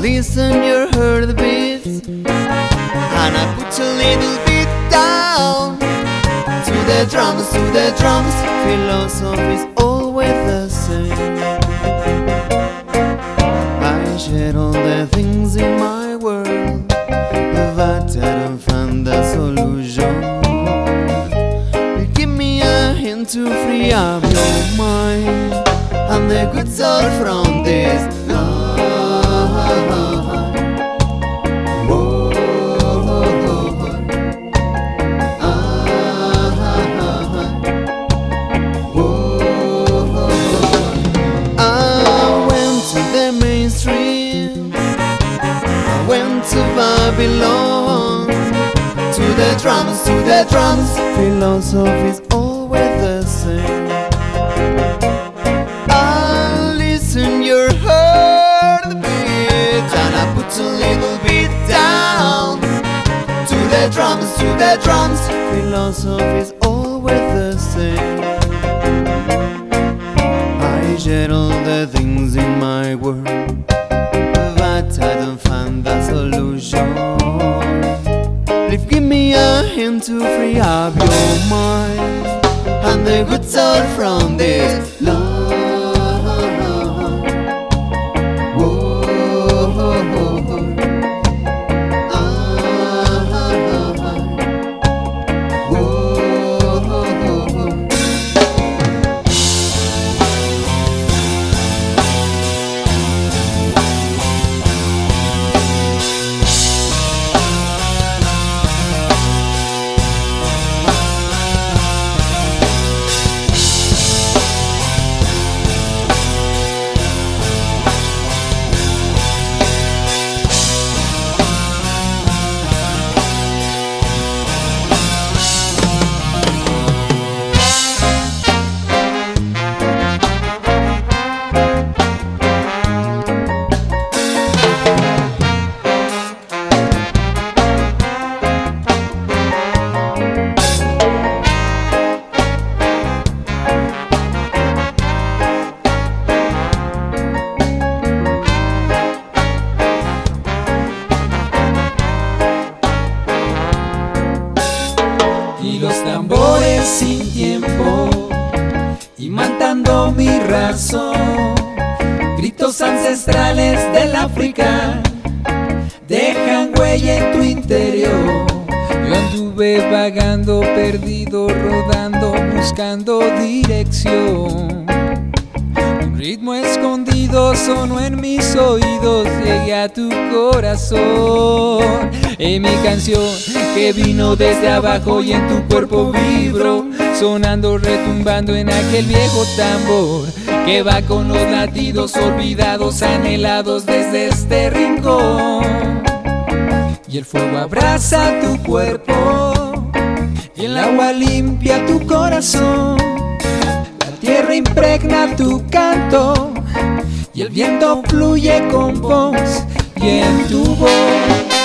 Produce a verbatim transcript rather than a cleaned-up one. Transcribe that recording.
listen your heartbeats, and I put a little bit down. To the drums, to the drums, philosophy's always the same. I share all the things in my world, but I don't find the solution. Give me a hint to free up your mind, and the good soul from this love. To Babylon, to the drums, to the drums, philosophy's always the same. I listen your heartbeat, and I put a little bit down. To the drums, to the drums, philosophy's always the same. I share all the things in my world, but I don't find the solution. Please give me a hint to free up your mind, and the good soul from this love. Whoa, y los tambores sin tiempo, y matando mi razón. Gritos ancestrales del África dejan huella en tu interior. Yo anduve vagando, perdido, rodando, buscando dirección. Un ritmo escondido sonó en mis oídos, llegué a tu corazón. En mi canción que vino desde abajo y en tu cuerpo vibro, sonando, retumbando en aquel viejo tambor que va con los latidos olvidados, anhelados desde este rincón. Y el fuego abraza tu cuerpo, y el agua limpia tu corazón. La tierra impregna tu canto, y el viento fluye con voz y en tu voz.